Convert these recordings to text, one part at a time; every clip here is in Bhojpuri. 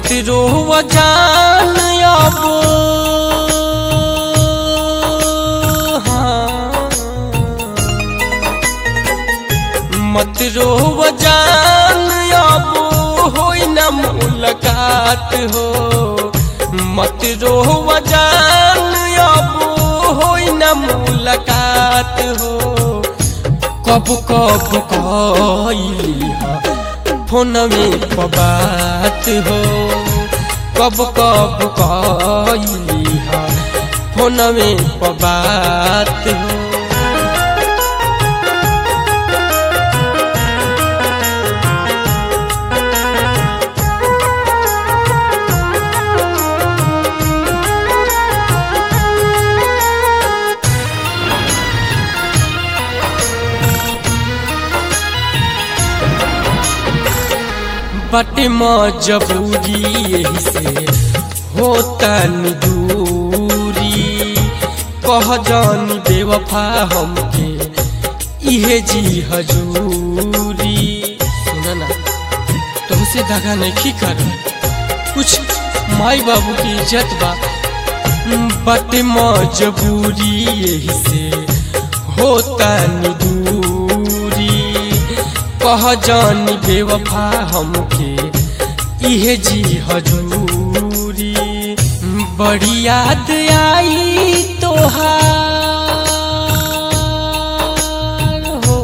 मत रोवा जान अब मत रोवा जान अब होई न मुलाकात हो। मत रोवा जान अब होई न मुलाकात हो। कब कब कइली फोन में बात हो। कब कब कइली फोन में बात हो। बटे मजबूरी यही से होता नि दूरी। कह जानी बेवफा हमके इहे जी हजूरी। सुना ना तुमसे दगा नहीं कर कुछ माई बाबू की इज्जत बा। बटे मजबूरी यही से होता नि दूरी। कह जानी बेवफा हमके इहे जी हजूरी। बड़ी याद आई तोहार हो।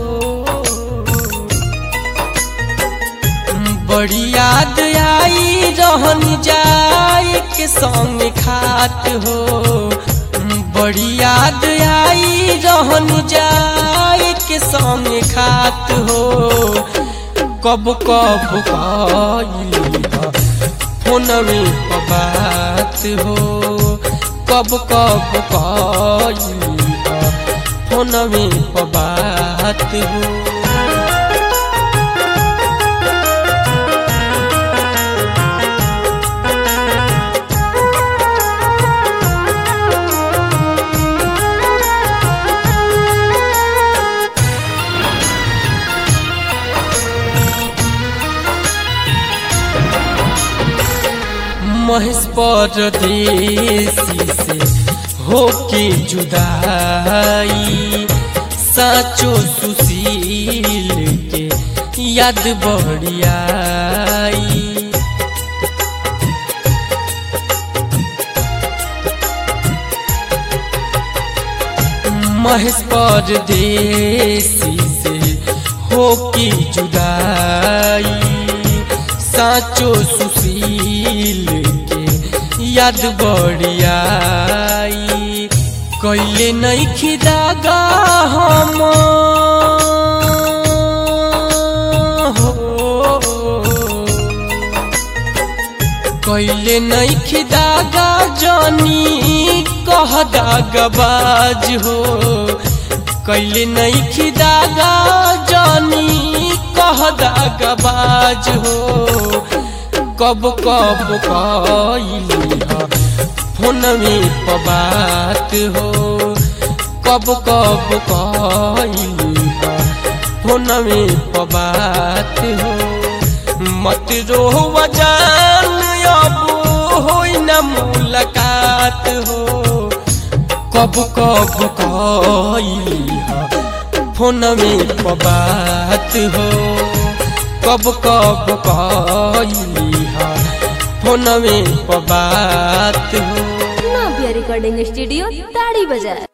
बड़ी याद आई रहन जाए के संग खात हो। बड़ी याद आई रहन जाए के संग खात हो। कब कब कइली फोन में बात हो। कब कब कइली फोन में बात हो। महेश परदेसी से होके जुदाई। साचो सुशील के याद बड़ी आई। महेश परदेसी से होके जुदाई। साचो सुशील याद बड़ी आई। कैले नहीं खिदागा हम हो। कैले नहीं खिदागा जानी कह दागबाज हो। कैले नहीं खिदागा जानी कह दागबाज हो। कब कब कइली फोन में बात हो। कब कब कइली फोन में बात हो। मत रोवा जान अब होई न मुलाकात हो। कब कब कइली फोन में बात हो। कब कब कइली फोन में बात हो। नव्या रिकॉर्डिंग स्टूडियो ताड़ी बाजार।